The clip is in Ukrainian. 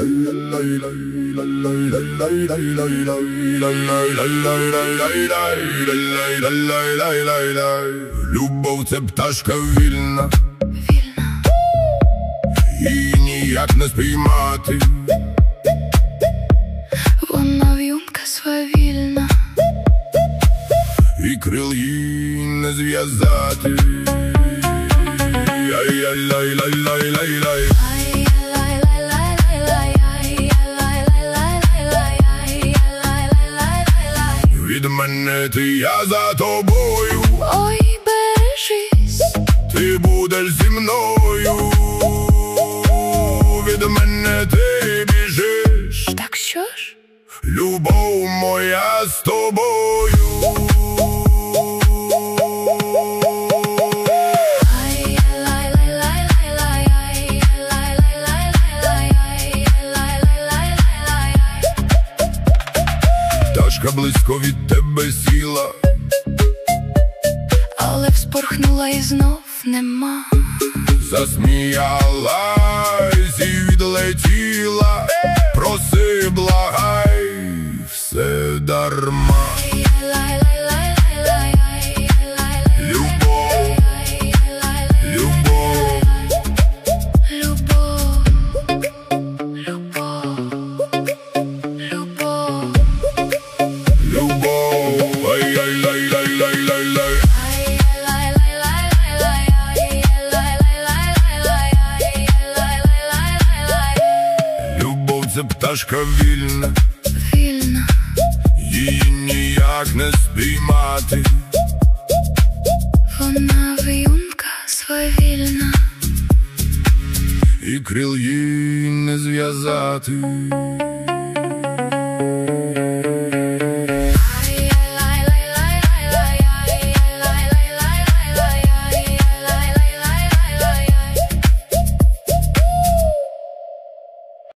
Любов — це пташка вільна, її ніяк не спіймати. Вона в'юнка свавільна, і крил їй не зв'язати. Ай-яй-яй-яй-яй-яй-яй. Від мене ти, я за тобою. Ой, бережись, ти будеш зі мною. Від мене ти біжиш. так що ж? Любов моя з тобою. Пташка близько від тебе сіла, Але вспорхнула і знов нема. засміялась і відлетіла. Проси, благай, все дарма. Любов, любов, Любов, любов, любов, любов. Ай-яй-яй-яй-яй-яй-яй. Любов — це пташка вільна, вільна, її ніяк не спіймати. вона в'юнка свавільна, І крил їй не зв'язати.